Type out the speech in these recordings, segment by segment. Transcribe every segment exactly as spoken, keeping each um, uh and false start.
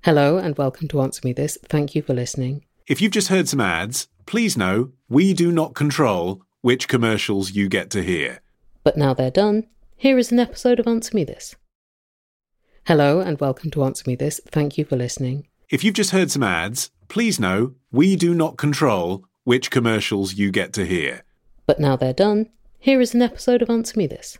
Hello and welcome to Answer Me This. Thank you for listening. If you've just heard some ads, please know we do not control which commercials you get to hear. But now they're done, here is an episode of Answer Me This. Hello and welcome to Answer Me This. Thank you for listening. If you've just heard some ads, please know we do not control which commercials you get to hear. But now they're done, here is an episode of Answer Me This.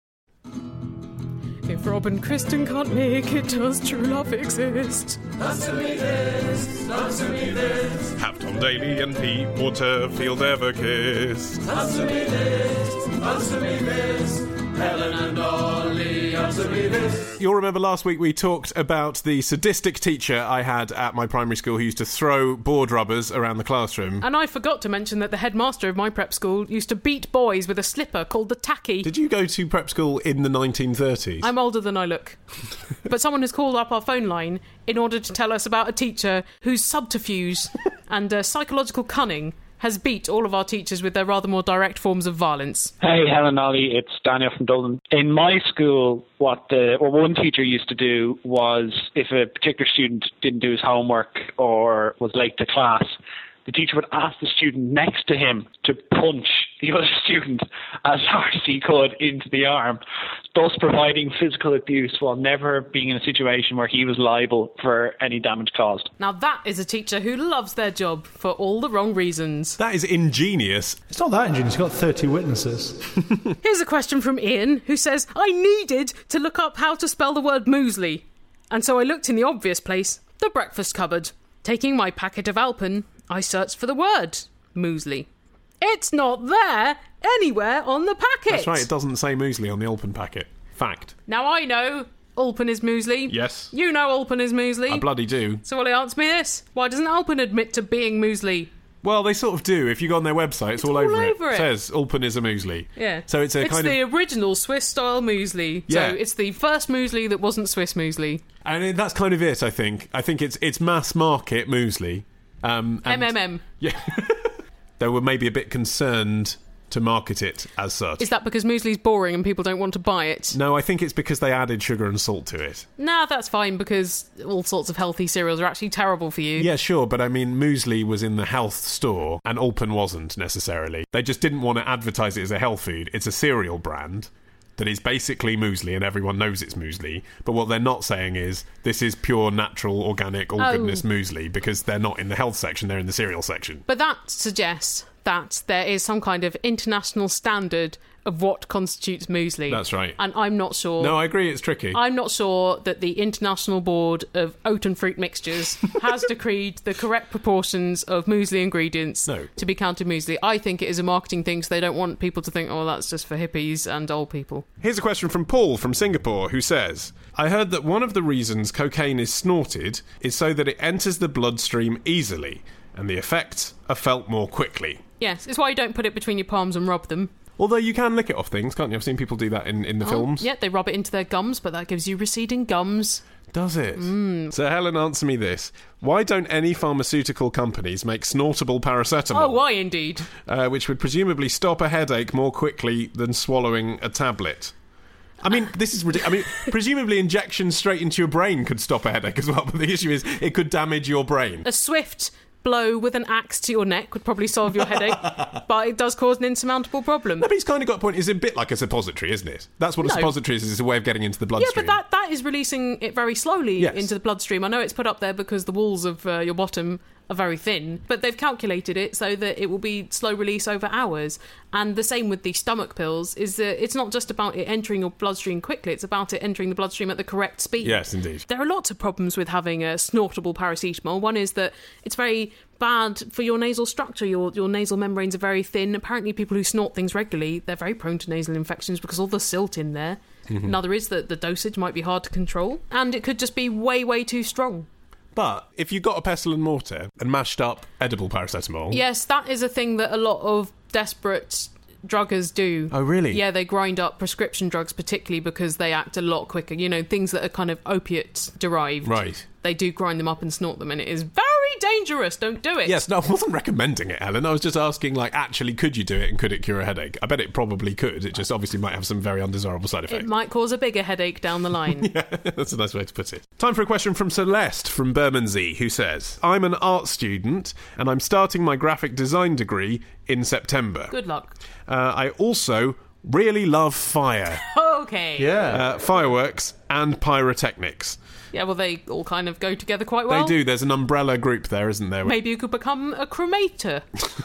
If Rob and Kristen can't make it, does true love exist? Answer me this, answer me this. Have Tom Daly and Pete Waterfield ever kissed? Answer me this, answer me this. Helen and Ollie, answer me this. You'll remember last week we talked about the sadistic teacher I had at my primary school who used to throw board rubbers around the classroom. And I forgot to mention that the headmaster of my prep school used to beat boys with a slipper called the tacky. Did you go to prep school in the nineteen thirties? I'm older than I look. But someone has called up our phone line in order to tell us about a teacher whose subterfuge and uh, psychological cunning has beat all of our teachers with their rather more direct forms of violence. Hey, Helen Ollie, it's Daniel from Dublin. In my school, what the what one teacher used to do was, if a particular student didn't do his homework or was late to class, the teacher would ask the student next to him to punch the other student as hard as he could into the arm, thus providing physical abuse while never being in a situation where he was liable for any damage caused. Now that is a teacher who loves their job for all the wrong reasons. That is ingenious. It's not that ingenious, you've got thirty witnesses. Here's a question from Ian, who says, I needed to look up how to spell the word muesli. And so I looked in the obvious place, the breakfast cupboard. Taking my packet of Alpen, I searched for the word muesli. It's not there anywhere on the packet. That's right, it doesn't say muesli on the Alpen packet. Fact. Now I know Alpen is muesli. Yes. You know Alpen is muesli. I bloody do. So will you answer me this? Why doesn't Alpen admit to being muesli? Well, they sort of do. If you go on their website, it's, It's all, all over, over it. it. It says Alpen is a muesli. Yeah. So it's a it's kind the of... original Swiss-style muesli. Yeah. So it's the first muesli that wasn't Swiss muesli. And it- that's kind of it, I think. I think it's it's mass market muesli. Um, and- M M M. Yeah. They were maybe a bit concerned to market it as such. Is that because muesli's boring and people don't want to buy it? No, I think it's because they added sugar and salt to it. Nah, that's fine, because all sorts of healthy cereals are actually terrible for you. Yeah, sure, but I mean, muesli was in the health store and Alpen wasn't necessarily. They just didn't want to advertise it as a health food. It's a cereal brand that is basically muesli and everyone knows it's muesli, but what they're not saying is this is pure, natural, organic, all Oh. goodness muesli, because they're not in the health section, they're in the cereal section. But that suggests that there is some kind of international standard of what constitutes muesli. That's right. And I'm not sure... No, I agree, it's tricky. I'm not sure that the International Board of Oat and Fruit Mixtures has decreed the correct proportions of muesli ingredients No. to be counted muesli. I think it is a marketing thing, so they don't want people to think, oh, that's just for hippies and old people. Here's a question from Paul from Singapore, who says, I heard that one of the reasons cocaine is snorted is so that it enters the bloodstream easily, and the effects are felt more quickly. Yes, it's why you don't put it between your palms and rub them. Although you can lick it off things, can't you? I've seen people do that in, in the Oh, films. Yeah, they rub it into their gums, but that gives you receding gums. Does it? Mm. So Helen, answer me this. Why don't any pharmaceutical companies make snortable paracetamol? Oh, why indeed? Uh, which would presumably stop a headache more quickly than swallowing a tablet. I mean, this is ridiculous. I mean, presumably injections straight into your brain could stop a headache as well, but the issue is it could damage your brain. A swift blow with an axe to your neck would probably solve your headache, but it does cause an insurmountable problem. No, but he's kind of got a point. It's a bit like a suppository, isn't it? That's what a No. suppository is, is a way of getting into the Yeah, bloodstream. but that, that is releasing it very slowly Yes. into the bloodstream. I know it's put up there because the walls of uh, your bottom are very thin, but they've calculated it so that it will be slow release over hours. And the same with the stomach pills, is that it's not just about it entering your bloodstream quickly, it's about it entering the bloodstream at the correct speed. Yes, indeed. There are lots of problems with having a snortable paracetamol. One is that it's very bad for your nasal structure. Your your nasal membranes are very thin. Apparently people who snort things regularly, they're very prone to nasal infections because all the silt in there. Mm-hmm. Another is that the dosage might be hard to control, and it could just be way, way too strong. But if you got a pestle and mortar and mashed up edible paracetamol... Yes, that is a thing that a lot of desperate druggers do. Oh, really? Yeah, they grind up prescription drugs, particularly because they act a lot quicker. You know, things that are kind of opiate derived. Right. They do grind them up and snort them, and it is very dangerous. Don't do it. Yes, no, I wasn't recommending it, Helen. I was just asking, like, actually, could you do it and could it cure a headache? I bet it probably could. It just obviously might have some very undesirable side effects. It might cause a bigger headache down the line. Yeah, that's a nice way to put it. Time for a question from Celeste from Bermondsey, who says, I'm an art student and I'm starting my graphic design degree in September. Good luck. Uh, I also really love fire. Okay. Yeah. Uh, fireworks and pyrotechnics. Yeah, well, they all kind of go together quite well. They do. There's an umbrella group there, isn't there? Maybe you could become a cremator.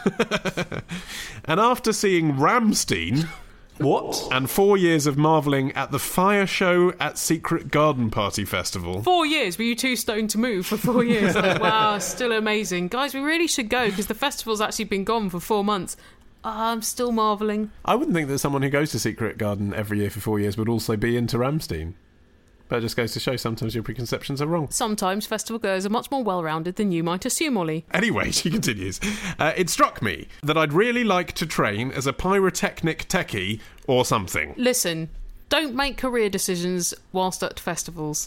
And after seeing Rammstein... What? And four years of marvelling at the fire show at Secret Garden Party Festival. Four years? Were you too stoned to move for four years? Like, wow, still amazing. Guys, we really should go because the festival's actually been gone for four months. Uh, I'm still marvelling. I wouldn't think that someone who goes to Secret Garden every year for four years would also be into Rammstein. But it just goes to show sometimes your preconceptions are wrong. Sometimes festival goers are much more well-rounded than you might assume, Ollie. Anyway, she continues. Uh, it struck me that I'd really like to train as a pyrotechnic techie or something. Listen, don't make career decisions whilst at festivals.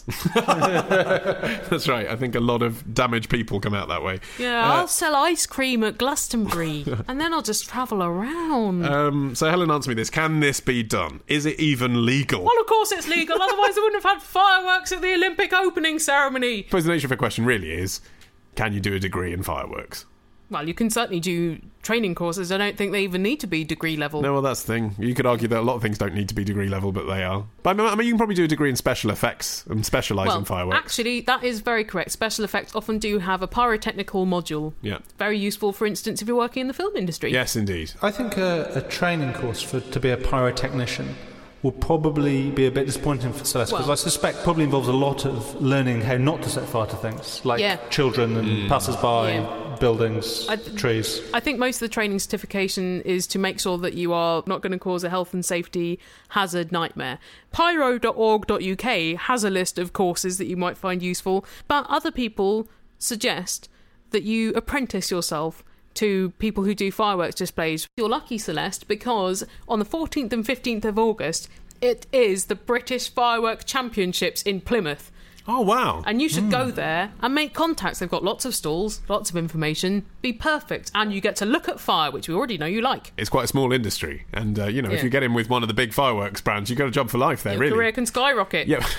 That's right. I think a lot of damaged people come out that way. Yeah, Uh, I'll sell ice cream at Glastonbury and then I'll just travel around. Um, so Helen, answer me this. Can this be done? Is it even legal? Well, of course it's legal, otherwise they wouldn't have had fireworks at the Olympic opening ceremony. I suppose the nature of the question really is, can you do a degree in fireworks? Well, you can certainly do training courses. I don't think they even need to be degree level. No, well, that's the thing. You could argue that a lot of things don't need to be degree level, but they are. But I mean, you can probably do a degree in special effects and specialise well, in fireworks. Actually, that is very correct. Special effects often do have a pyrotechnical module. Yeah. Very useful, for instance, if you're working in the film industry. Yes, indeed. I think a, a training course for to be a pyrotechnician will probably be a bit disappointing for Celeste, because Well- I suspect probably involves a lot of learning how not to set fire to things, like Yeah. children and passers-by, Yeah. buildings, I th- trees. I think most of the training certification is to make sure that you are not going to cause a health and safety hazard nightmare. pyro dot org dot U K has a list of courses that you might find useful, but other people suggest that you apprentice yourself to people who do fireworks displays. You're lucky, Celeste, because on the fourteenth and fifteenth of August, it is the British Firework Championships in Plymouth. Oh, wow. And you should go there and make contacts. They've got lots of stalls, lots of information. Be perfect. And you get to look at fire, which we already know you like. It's quite a small industry. And, uh, you know, if Yeah. you get in with one of the big fireworks brands, you've got a job for life there, Your really. career can skyrocket. Yeah.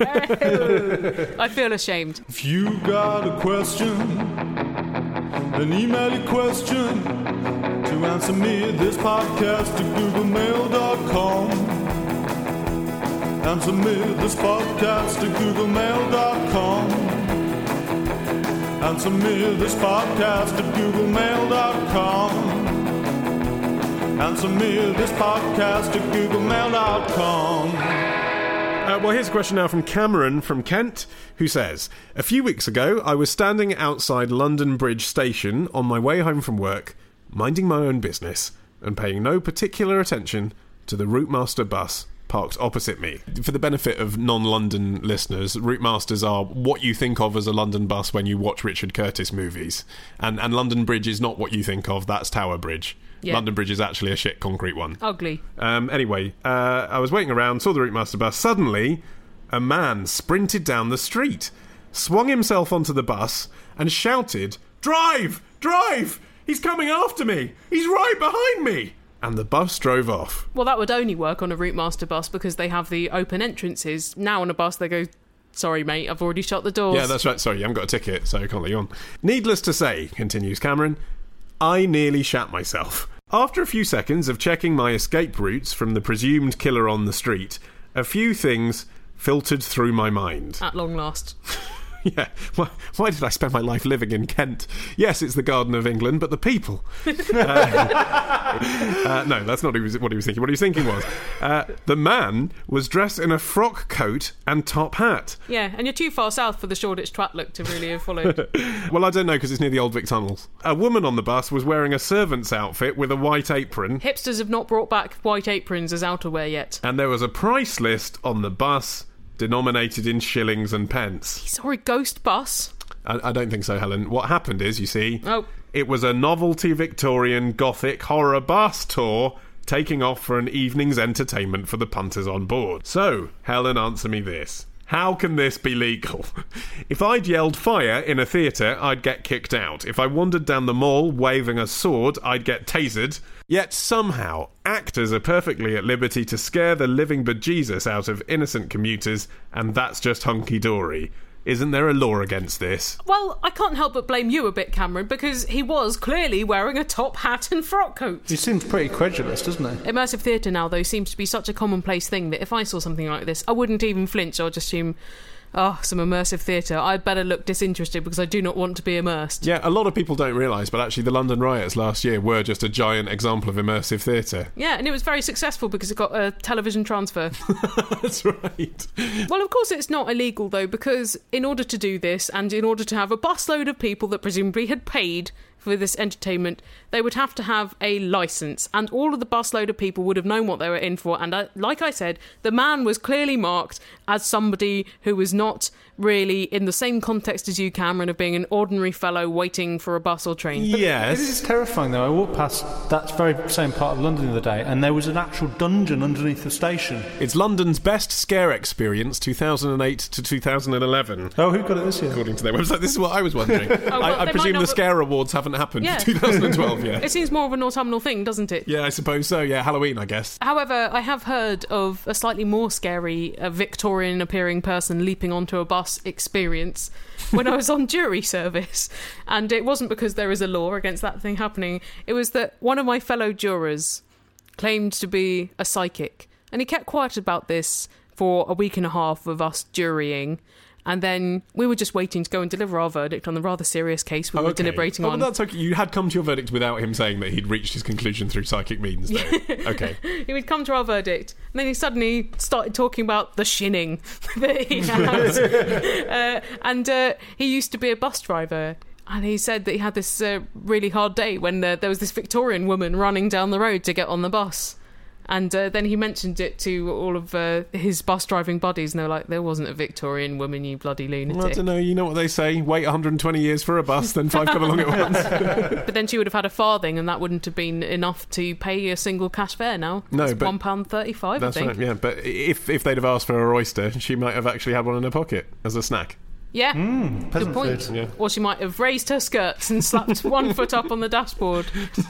I feel ashamed. If you got a question, then email your question to answer me this podcast to googlemail dot com. Answer me this podcast to googlemail dot com. Answer me this podcast to googlemail dot com. Answer me this podcast to googlemail dot com. Uh, well, here's a question now from Cameron from Kent, who says, a few weeks ago, I was standing outside London Bridge Station on my way home from work, minding my own business and paying no particular attention to the Routemaster bus parked opposite me. For the benefit of non-London listeners, Routemasters are what you think of as a London bus when you watch Richard Curtis movies. And, and London Bridge is not what you think of, that's Tower Bridge. Yeah. London Bridge is actually a shit concrete one. Ugly. Um, anyway, uh, I was waiting around, saw the Routemaster bus. Suddenly, a man sprinted down the street, swung himself onto the bus, and shouted, "Drive! Drive! He's coming after me! He's right behind me!" And the bus drove off. Well, that would only work on a Routemaster bus because they have the open entrances. Now on a bus, they go, sorry, mate, I've already shut the doors. Yeah, that's right. Sorry, you haven't got a ticket, so I can't let you on. Needless to say, continues Cameron, I nearly shat myself. After a few seconds of checking my escape routes from the presumed killer on the street, a few things filtered through my mind. At long last. Yeah, why, why did I spend my life living in Kent? Yes, it's the Garden of England, but the people. uh, uh, no, that's not what he was, what he was thinking. What he was thinking was, uh, the man was dressed in a frock coat and top hat. Yeah, and you're too far south for the Shoreditch twat look to really have followed. Well, I don't know, because it's near the Old Vic tunnels. A woman on the bus was wearing a servant's outfit with a white apron, Hipsters have not brought back white aprons as outerwear yet. and there was a price list on the bus denominated in shillings and pence. Sorry, ghost bus. I, I don't think so, Helen. What happened is, you see, Oh. it was a novelty Victorian Gothic horror bus tour taking off for an evening's entertainment for the punters on board. So, Helen, answer me this. How can this be legal? If I'd yelled fire in a theatre, I'd get kicked out. If I wandered down the mall waving a sword, I'd get tasered. Yet somehow, actors are perfectly at liberty to scare the living bejesus out of innocent commuters, and that's just hunky-dory. Isn't there a law against this? Well, I can't help but blame you a bit, Cameron, because he was clearly wearing a top hat and frock coat. He seems pretty credulous, doesn't he? Immersive theatre now, though, seems to be such a commonplace thing that if I saw something like this, I wouldn't even flinch or just assume, oh, some immersive theatre. I'd better look disinterested because I do not want to be immersed. Yeah, a lot of people don't realise, but actually the London riots last year were just a giant example of immersive theatre. Yeah, and it was very successful because it got a television transfer. That's right. Well, of course it's not illegal, though, because in order to do this, and in order to have a busload of people that presumably had paid for this entertainment, they would have to have a licence, and all of the busload of people would have known what they were in for, and uh, like I said, the man was clearly marked as somebody who was not really in the same context as you, Cameron, of being an ordinary fellow waiting for a bus or train. Yes. This is terrifying, though. I walked past that very same part of London the other day, and there was an actual dungeon underneath the station. It's London's best scare experience, two thousand eight to two thousand eleven. Oh, who got it this year? According to their website. This is what I was wondering. Oh, well, I, I they presume might the not- Scare Awards haven't happened Yeah. for twenty twelve yet. It seems more of an autumnal thing, doesn't it? Yeah, I suppose so. Yeah, Halloween, I guess. However, I have heard of a slightly more scary uh, Victorian-appearing person leaping onto a bus experience when I was on jury service. And it wasn't because there is a law against that thing happening. It was that one of my fellow jurors claimed to be a psychic. And he kept quiet about this for a week and a half of us jurying. And then we were just waiting to go and deliver our verdict on the rather serious case we Oh, were okay. deliberating oh, on. Well, that's okay. You had come to your verdict without him saying that he'd reached his conclusion through psychic means, though. Okay. He would come to our verdict, and then he suddenly started talking about the shinning that he had. uh, and uh, he used to be a bus driver, and he said that he had this uh, really hard day when uh, there was this Victorian woman running down the road to get on the bus. And uh, then he mentioned it to all of uh, his bus driving buddies, and they were like, there wasn't a Victorian woman, you bloody lunatic. Well, I don't know, you know what they say, wait one hundred twenty years for a bus, then five come along at once. But then she would have had a farthing, and that wouldn't have been enough to pay a single cash fare now. No, It's but- one pound thirty-five, I That's think. right, yeah. But if, if they'd have asked for her oyster, she might have actually had one in her pocket as a snack. Yeah, Mm, good peasant point. food. Yeah. Or she might have raised her skirts and slapped one foot up on the dashboard.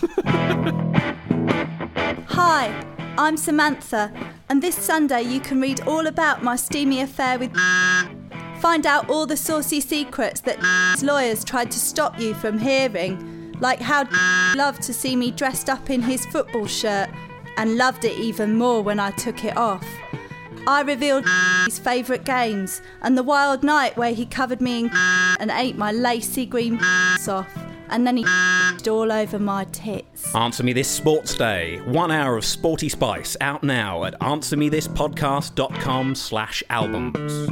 Hi, I'm Samantha, and this Sunday you can read all about my steamy affair with find out all the saucy secrets that lawyers tried to stop you from hearing, like how loved to see me dressed up in his football shirt and loved it even more when I took it off. I revealed his favourite games and the wild night where he covered me in and ate my lacy green off, and then he all over my tits. Answer Me This Sports Day. One hour of sporty spice out now at answer me this podcast dot com slash albums.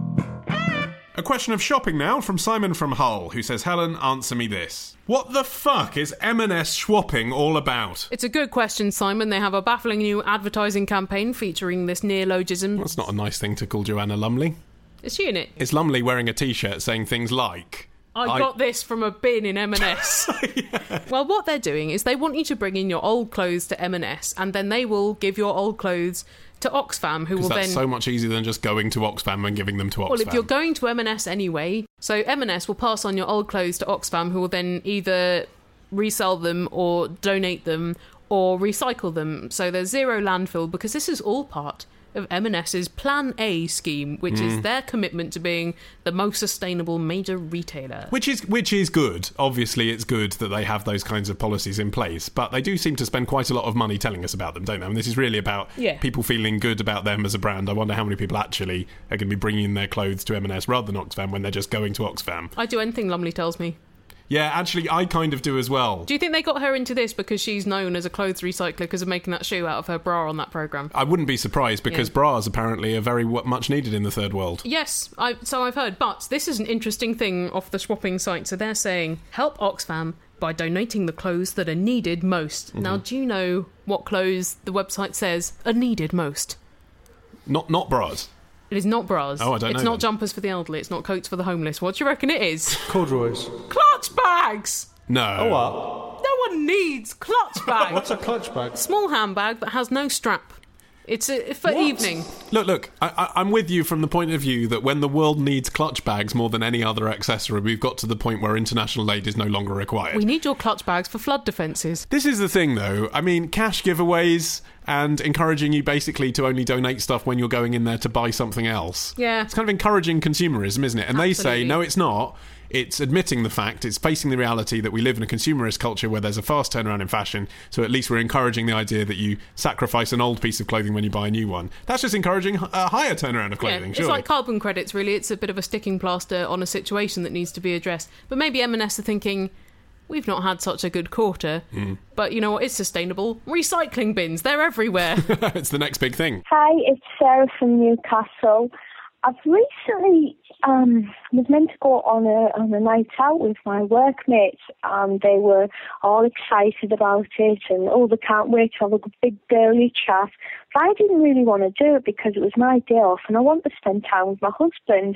A question of shopping now from Simon from Hull, who says, Helen, answer me this. What the fuck is M and S swapping all about? It's a good question, Simon. They have a baffling new advertising campaign featuring this neologism. That's not a nice thing to call Joanna Lumley. Is she in it? It's Lumley wearing a t-shirt saying things like... I, I- got this from a bin in M and S. Yeah. Well, what they're doing is they want you to bring in your old clothes to M and S, and then they will give your old clothes to Oxfam, who will Because that's then... so much easier than just going to Oxfam and giving them to Oxfam. Well, if you're going to M and S anyway, so M and S will pass on your old clothes to Oxfam, who will then either resell them or donate them or recycle them. So there's zero landfill, because this is all part of M and S's Plan A scheme, which Mm. is their commitment to being the most sustainable major retailer. Which is which is good. Obviously, it's good that they have those kinds of policies in place, but they do seem to spend quite a lot of money telling us about them, don't they? And this is really about Yeah. people feeling good about them as a brand. I wonder how many people actually are going to be bringing their clothes to M and S rather than Oxfam when they're just going to Oxfam. I do anything Lumley tells me. Yeah, actually, I kind of do as well. Do you think they got her into this because she's known as a clothes recycler because of making that shoe out of her bra on that programme? I wouldn't be surprised, because Yeah. bras apparently are very w- much needed in the third world. Yes, I, so I've heard. But this is an interesting thing off the swapping site. So they're saying, help Oxfam by donating the clothes that are needed most. Mm-hmm. Now, do you know what clothes the website says are needed most? Not not bras. It is not bras. Oh, I don't It's know not then. jumpers for the elderly. It's not coats for the homeless. What do you reckon it is? Corduroys. Clutch bags! No. Oh, what? No one needs clutch bags. What's a clutch bag? Small handbag that has no strap. It's a, for What? evening. Look, look, I, I, I'm with you from the point of view that when the world needs clutch bags more than any other accessory, we've got to the point where international aid is no longer required. We need your clutch bags for flood defences. This is the thing, though. I mean, cash giveaways and encouraging you basically to only donate stuff when you're going in there to buy something else. Yeah. It's kind of encouraging consumerism, isn't it? And they say, Absolutely. no, it's not. It's admitting the fact, it's facing the reality that we live in a consumerist culture where there's a fast turnaround in fashion, so at least we're encouraging the idea that you sacrifice an old piece of clothing when you buy a new one. That's just encouraging a higher turnaround of clothing, Yeah, it's surely. like carbon credits, really. It's a bit of a sticking plaster on a situation that needs to be addressed. But maybe M and S are thinking, we've not had such a good quarter, Mm. but you know what? It's sustainable. Recycling bins, they're everywhere. It's the next big thing. Hi, it's Sarah from Newcastle. I've recently um, was meant to go on a on a night out with my workmates, and they were all excited about it, and oh, they can't wait to have a big girly chat. But I didn't really want to do it because it was my day off, and I wanted to spend time with my husband.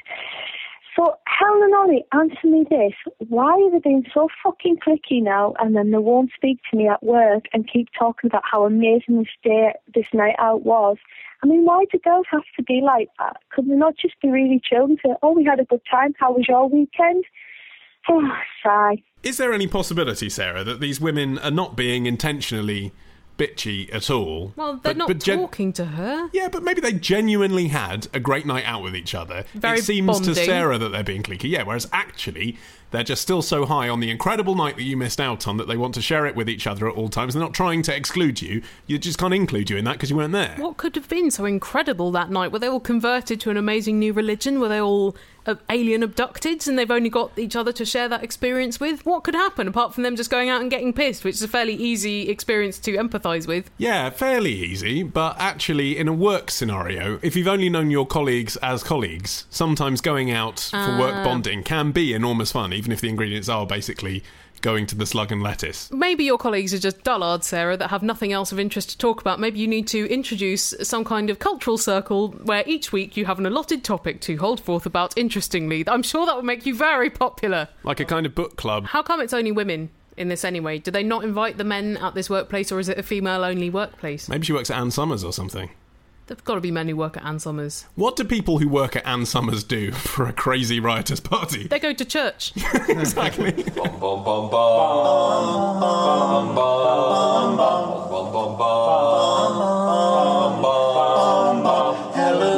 So, Helen and Ollie, answer me this. Why are they being so fucking cliquey now, and then they won't speak to me at work and keep talking about how amazing this day, this night out was? I mean, why do girls have to be like that? Could they not just be really chill and say, oh, we had a good time, how was your weekend? Oh, sigh. Is there any possibility, Sarah, that these women are not being intentionally bitchy at all? Well, they're but, not but gen- talking to her. Yeah, but maybe they genuinely had a great night out with each other. Very it seems bonding. to Sarah that they're being cliquey, yeah, whereas actually they're just still so high on the incredible night that you missed out on that they want to share it with each other at all times. They're not trying to exclude you. You just can't include you in that because you weren't there. What could have been so incredible that night? Were they all converted to an amazing new religion? Were they all uh, alien abducted and they've only got each other to share that experience with? What could happen apart from them just going out and getting pissed, which is a fairly easy experience to empathise with? Yeah, fairly easy, but actually in a work scenario, if you've only known your colleagues as colleagues, sometimes going out for Ah. work bonding can be enormous fun, even if the ingredients are basically going to the slug and lettuce. Maybe your colleagues are just dullards, Sarah, that have nothing else of interest to talk about. Maybe you need to introduce some kind of cultural circle where each week you have an allotted topic to hold forth about interestingly. I'm sure that would make you very popular. Like a kind of book club. How come it's only women in this anyway? Do they not invite the men at this workplace, or is it a female-only workplace? Maybe she works at Ann Summers or something. There've got to be men who work at Ann Summers. What do people who work at Ann Summers do for a crazy riotous party? They go to church. Exactly. Bum, bum, bum, bum. Bum, bum, bum, bum. Bum, bum, bum. Bum, bum. Helen,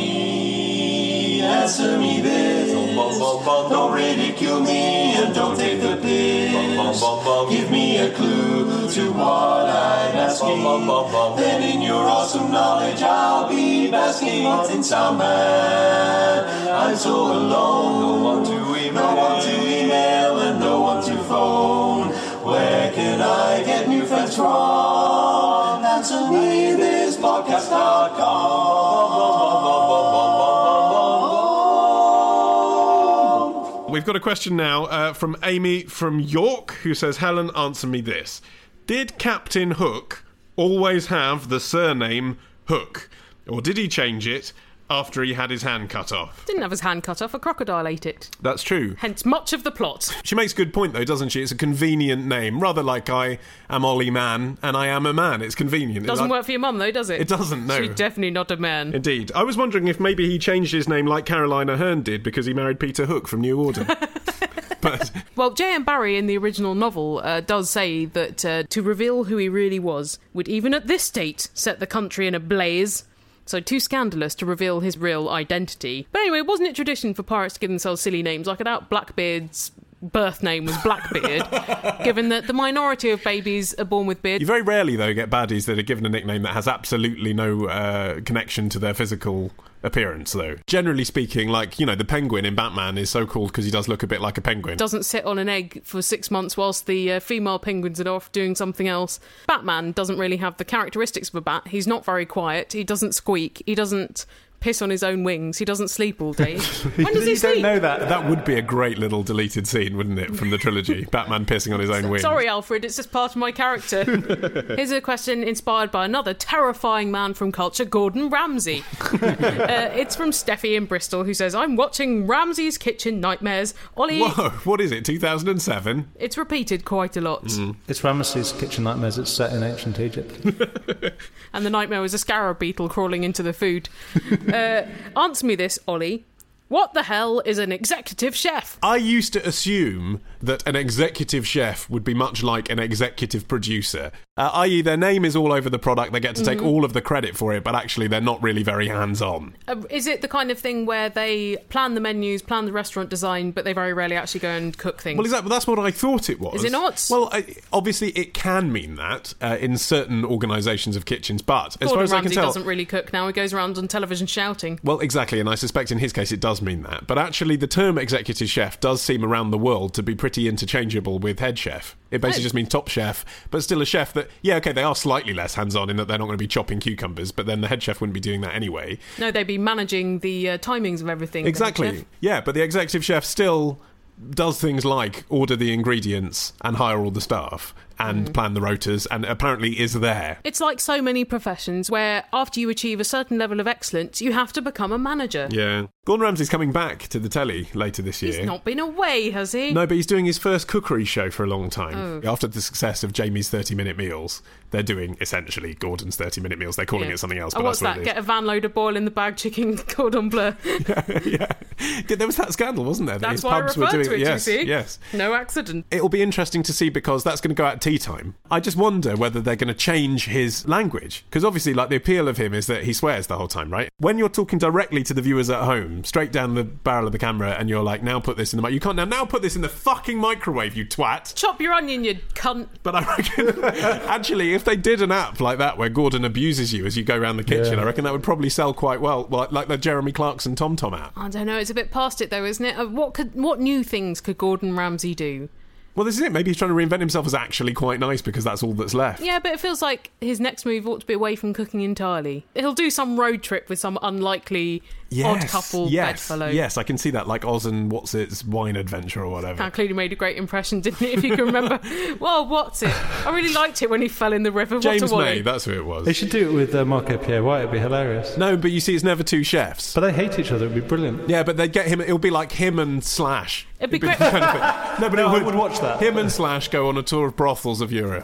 Ollie, answer me this. Bum, bum, bum, bum. Don't ridicule me and don't take the piss. Bum, bum, bum, bum. Give me a clue to what I'm asking. Bum, bum, bum, bum. Then in your awesome knowledge I'll be basking. In some man, I'm so alone. No one to email, no one to email, and no one to phone. Where can I get new friends from? Answer me this podcast dot com. We've got a question now uh, from Amy from York, who says, Helen, answer me this. Did Captain Hook always have the surname Hook? Or did he change it after he had his hand cut off? Didn't have his hand cut off, a crocodile ate it. That's true. Hence much of the plot. She makes a good point, though, doesn't she? It's a convenient name. Rather like I am Ollie Man and I am a man. It's convenient. Doesn't It- work for your mum, though, does it? It doesn't, no. She's definitely not a man. Indeed. I was wondering if maybe he changed his name like Carolina Hearn did because he married Peter Hook from New Order. But Well, J M Barrie in the original novel uh, does say that uh, to reveal who he really was would even at this state set the country in a blaze. So too scandalous to reveal his real identity. But anyway, wasn't it tradition for pirates to give themselves silly names? Like, I doubt Blackbeard's birth name was Blackbeard, given that the minority of babies are born with beards. you very rarely, though, get baddies that are given a nickname that has absolutely no uh, connection to their physical appearance, though. Generally speaking, like, you know, the Penguin in Batman is so called because he does look a bit like a penguin. Doesn't sit on an egg for six months whilst the uh, female penguins are off doing something else. Batman doesn't really have the characteristics of a bat. He's not very quiet. He doesn't squeak. He doesn't piss on his own wings. He doesn't sleep all day. When does he you sleep? don't know that. That would be a great little deleted scene, wouldn't it, from the trilogy? Batman pissing on his own wings. Sorry, Alfred, it's just part of my character. Here's a question inspired by another terrifying man from culture, Gordon Ramsay. uh, it's from Steffi in Bristol, who says, I'm watching Ramsay's Kitchen Nightmares. Ollie... Whoa, what is it, two thousand seven? It's repeated quite a lot. Mm. It's Ramesses' Kitchen Nightmares. It's set in ancient Egypt. And the nightmare was a scarab beetle crawling into the food. Uh, answer me this, Ollie. What the hell is an executive chef? I used to assume that an executive chef would be much like an executive producer, uh, that is their name is all over the product, they get to take Mhm. all of the credit for it, but actually they're not really very hands-on. Uh, is it the kind of thing where they plan the menus, plan the restaurant design, but they very rarely actually go and cook things? Well, exactly. That's what I thought it was. Is it not? Well, I, obviously it can mean that uh, in certain organisations of kitchens, but as Gordon far as Ramsay I can tell... doesn't really cook now. He goes around on television shouting. Well, exactly, and I suspect in his case it does mean that. But actually the term executive chef does seem around the world to be pretty interchangeable with head chef. It basically Oh. just means top chef, but still a chef that, yeah, okay, they are slightly less hands-on in that they're not going to be chopping cucumbers, but then the head chef wouldn't be doing that anyway. No, they'd be managing the uh, timings of everything. the head Exactly. chef. Yeah, but the executive chef still does things like order the ingredients and hire all the staff and Mm. plan the rotas and apparently is there. It's like so many professions where after you achieve a certain level of excellence, you have to become a manager. Yeah. Gordon Ramsay's coming back to the telly later this year. He's not been away, has he? No, but he's doing his first cookery show for a long time. Oh. After the success of Jamie's thirty-minute meals, they're doing, essentially, Gordon's thirty-minute meals. They're calling Yeah. it something else, Oh, but what's that's that? what Get a van load of boil in the bag chicken cordon bleu. it is. Yeah, there was that scandal, wasn't there? That That's his why I pubs referred were doing to it, yes, you see. Yes. No accident. It'll be interesting to see because that's going to go out at tea time. I just wonder whether they're going to change his language. Because obviously, like, the appeal of him is that he swears the whole time, right? When you're talking directly to the viewers at home, straight down the barrel of the camera, and you're like, now put this in the mic. You can't now, now put this in the fucking microwave, you twat. Chop your onion, you cunt. But I reckon, actually, if they did an app like that where Gordon abuses you as you go around the kitchen, Yeah. I reckon that would probably sell quite well, like, like the Jeremy Clarkson Tom Tom app. I don't know, it's a bit past it though, isn't it? Uh, What could, what new things could Gordon Ramsay do? Well, this is it. Maybe he's trying to reinvent himself as actually quite nice because that's all that's left. Yeah, but it feels like his next move ought to be away from cooking entirely. He'll do some road trip with some unlikely odd couple yes, bedfellow. yes, I can see that, like Oz and What's It's Wine Adventure or whatever. That clearly made a great impression, didn't it? If you can remember. Well, what's it? I really liked it when he fell in the river. James what a May, wally. that's who it was. They should do it with uh, Marco Pierre White. It'd be hilarious. No, but you see, it's never two chefs. But they hate each other. It'd be brilliant. Yeah, but they'd get him, it'll be like him and Slash. It'd be It'd great. the kind of thing. No, but No, it I would, would watch that. Him and Slash go on a tour of brothels of Europe.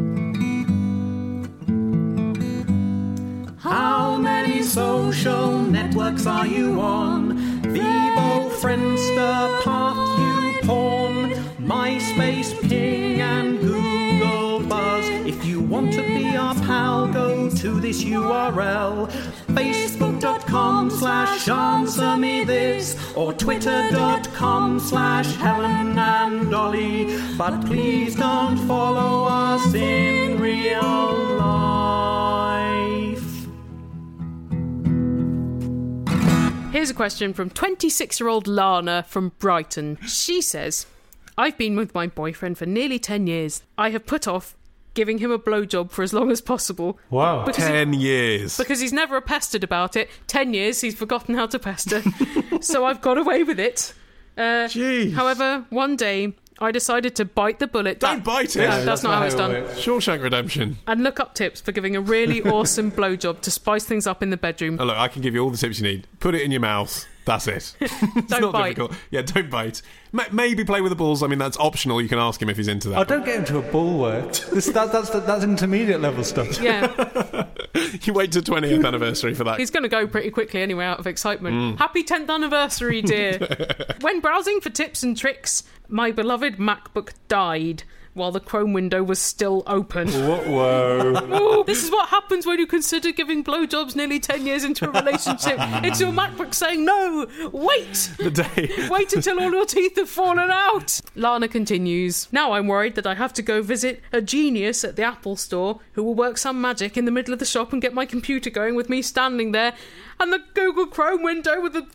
How many social networks are you on? Vivo, Friendster, Path, YouPorn, MySpace, Ping, and Google Buzz. If you want to be our pal, go to this U R L. Facebook.com slash answer me this, or Twitter.com slash Helen and Dolly. But please don't follow us in real life. Here's a question from twenty-six-year-old Lana from Brighton. She says, I've been with my boyfriend for nearly ten years. I have put off giving him a blowjob for as long as possible. Wow. Because he- Ten years. Because he's never pestered about it. Ten years, he's forgotten how to pester. So I've got away with it. Uh, Jeez. However, one day, I decided to bite the bullet. Don't That- bite it. No, Yeah, that's, not how it's done. it works. Shawshank Redemption. And look up tips for giving a really awesome blowjob to spice things up in the bedroom. Oh, look, I can give you all the tips you need. Put it in your mouth. That's it. It's Don't not bite. difficult. Yeah, don't bite. Ma- maybe play with the balls. I mean, that's optional. You can ask him if he's into that. Oh, don't get into a ball work. This, that, that's that's intermediate level stuff. Yeah, You wait till twentieth anniversary for that. he's going to go pretty quickly anyway out of excitement. Mm. Happy tenth anniversary, dear. When browsing for tips and tricks, my beloved MacBook died while the Chrome window was still open. Whoa. Ooh, this is what happens when you consider giving blowjobs nearly ten years into a relationship. It's your MacBook saying, no, wait! The day. Wait until all your teeth have fallen out. Lana continues, now I'm worried that I have to go visit a genius at the Apple store who will work some magic in the middle of the shop and get my computer going with me standing there and the Google Chrome window with the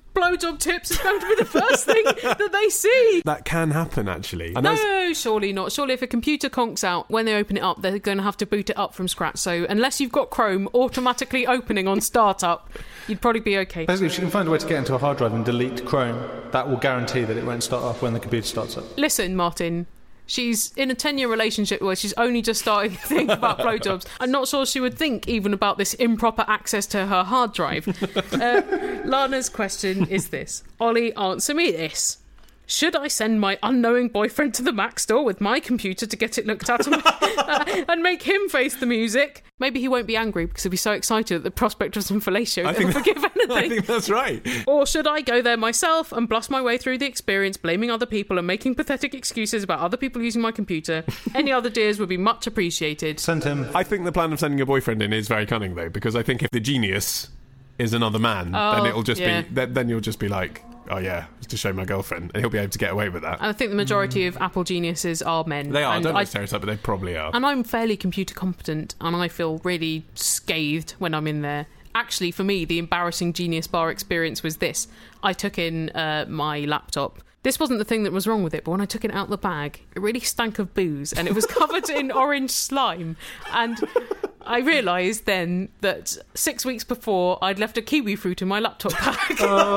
blowjob tips is going to be the first thing that they see. That can happen, actually. And No, that's- surely not. Surely if a computer conks out, when they open it up, they're going to have to boot it up from scratch. So unless you've got Chrome automatically opening on startup, you'd probably be okay. Basically, if you can find a way to get into a hard drive and delete Chrome, that will guarantee that it won't start up when the computer starts up. Listen, Martin, she's in a ten-year relationship where she's only just starting to think about blowjobs. I'm not sure she would think even about this improper access to her hard drive. Uh, Lana's question is this. Ollie, answer me this. Should I send my unknowing boyfriend to the Mac store with my computer to get it looked at and, uh, and make him face the music? Maybe he won't be angry because he'll be so excited at the prospect of some fellatio I that think he'll forgive anything. I think that's right. Or should I go there myself and blush my way through the experience, blaming other people and making pathetic excuses about other people using my computer? Any other dears would be much appreciated. Send him. I think the plan of sending your boyfriend in is very cunning, though, because I think if the genius is another man, Oh, then it'll just yeah. be then, then you'll just be like, oh yeah, it's to show my girlfriend, and he'll be able to get away with that. And I think the majority of Apple geniuses are men. They are. I And don't know I- stereotype, but they probably are. And I'm fairly computer competent, and I feel really scathed when I'm in there. Actually, for me, the embarrassing Genius Bar experience was this. I took in uh, my laptop. This wasn't the thing that was wrong with it, but when I took it out of the bag, it really stank of booze, and it was covered in orange slime. And I realised then that six weeks before, I'd left a kiwi fruit in my laptop bag.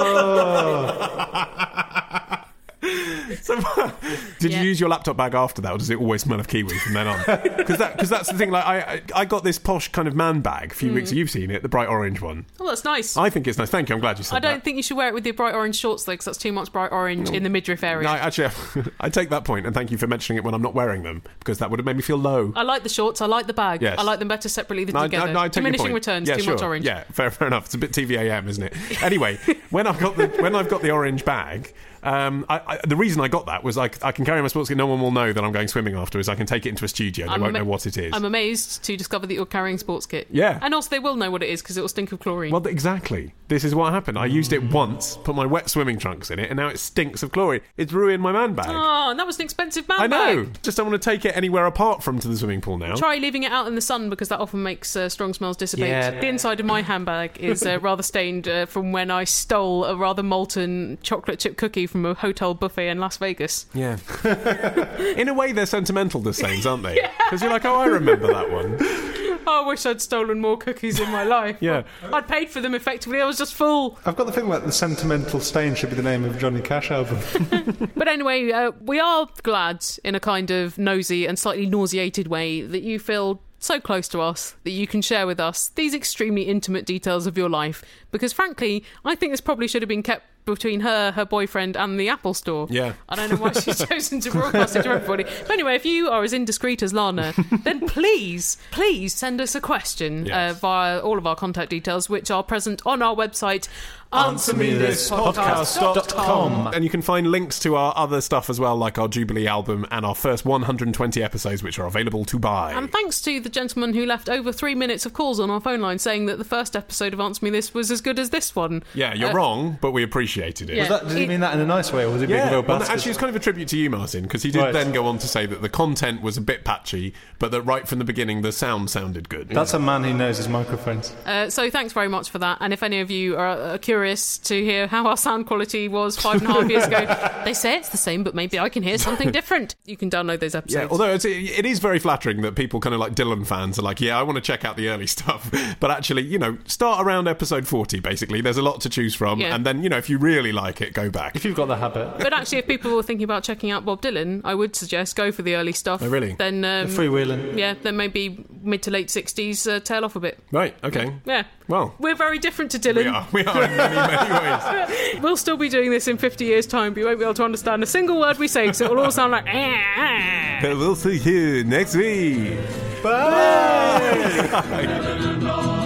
Oh. So, did Yeah. you use your laptop bag after that, or does it always smell of kiwi from then on? Because that, cause that's the thing. Like, I, I, I got this posh kind of man bag a few Mm. weeks. You've seen it, the bright orange one. Oh, that's nice. I think it's nice. Thank you. I'm glad you said I don't that. think you should wear it with your bright orange shorts, though, because that's too much bright orange in the midriff area. No, actually, I take that point, and thank you for mentioning it when I'm not wearing them, because that would have made me feel low. I like the shorts. I like the bag. Yes. I like them better separately than No, together. no, no, I take your Diminishing point. returns. Yeah, too sure. much orange. Yeah, fair, fair enough. It's a bit T V A M, isn't it? Anyway, when I've got the when I've got the orange bag, um, I, I, the reason I got that was like I can carry my sports kit. No one will know that I'm going swimming afterwards. I can take it into a studio. They I'm won't ama- know what it is. I'm amazed to discover that you're carrying sports kit. Yeah. And also they will know what it is because it will stink of chlorine. Well, exactly. This is what happened. I used it once, put my wet swimming trunks in it, and now it stinks of chlorine. It's ruined my man bag. Oh, and that was an expensive man I know. bag. Just don't want to take it anywhere apart from to the swimming pool now. Try leaving it out in the sun because that often makes uh, strong smells dissipate. Yeah. The inside of my handbag is uh, rather stained uh, from when I stole a rather molten chocolate chip cookie from a hotel buffet in Las Vegas. Yeah. In a way, they're sentimental, the Saints, aren't they? Because you're like, oh, I remember that one. Oh, I wish I'd stolen more cookies in my life. Yeah. I'd paid for them effectively. I was just full. I've got the feeling that the Sentimental Stain should be the name of Johnny Cash album. But anyway, uh, we are glad in a kind of nosy and slightly nauseated way that you feel so close to us, that you can share with us these extremely intimate details of your life. Because frankly, I think this probably should have been kept between her, her boyfriend, and the Apple Store. Yeah. I don't know why she's chosen to broadcast it to everybody. But anyway, if you are as indiscreet as Lana, then please, please send us a question Yes. uh, via all of our contact details, which are present on our website, answer me this podcast dot com. And you can find links to our other stuff as well, like our Jubilee album and our first one hundred twenty episodes, which are available to buy. And thanks to the gentleman who left over three minutes of calls on our phone line saying that the first episode of Answer Me This was as good as this one. Yeah, you're Uh, wrong, but we appreciated it. Yeah. Was that, did he It- mean that in a nice way, or was he being Yeah, a real well, bastard? actually, it's kind of a tribute to you, Martin, because he did Right. then go on to say that the content was a bit patchy, but that right from the beginning, the sound sounded good. That's a man who knows his microphones. Uh, so thanks very much for that. And if any of you are uh, curious to hear how our sound quality was five and a half years ago, they say it's the same, but maybe I can hear something different. You can download those episodes. Yeah, although it's, it is very flattering that people kind of like Dylan fans are like, yeah, I want to check out the early stuff. But actually, you know, start around episode forty, basically. There's a lot to choose from. Yeah. And then, you know, if you really like it, go back. If you've got the habit. But actually, if people were thinking about checking out Bob Dylan, I would suggest go for the early stuff. Oh, really? Then, um, Freewheeling. yeah, then maybe mid to late sixties, uh, tail off a bit. Right, okay. Yeah. Well, We're very different to Dylan. we are. We are in many, many ways. We'll still be doing this in fifty years' time, but you won't be able to understand a single word we say because it will all sound like. We'll see you next week. Bye! Bye.